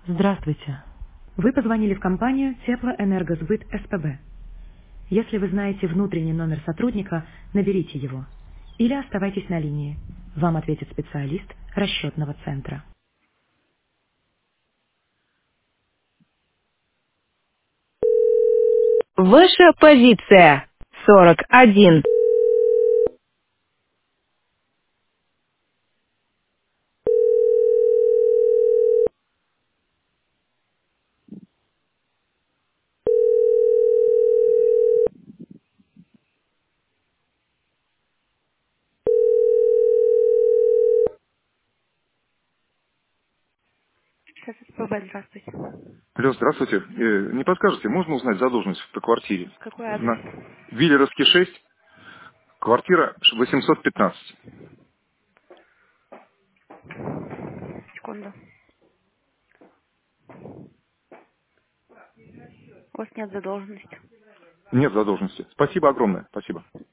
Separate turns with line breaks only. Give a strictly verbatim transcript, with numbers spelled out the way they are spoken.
Здравствуйте. Вы позвонили в компанию Теплоэнергосбыт СПБ. Если вы знаете внутренний номер сотрудника, наберите его. Или оставайтесь на линии. Вам ответит специалист расчетного центра.
Ваша позиция. сорок один.
Сейчас СПБ, здравствуйте.
Алло, здравствуйте. Э, Не подскажете, можно узнать задолженность по квартире?
Какой адрес?
На Виллеровский шесть, квартира восемьсот пятнадцать.
Секунду. У вас нет задолженности.
Нет задолженности. Спасибо огромное. Спасибо.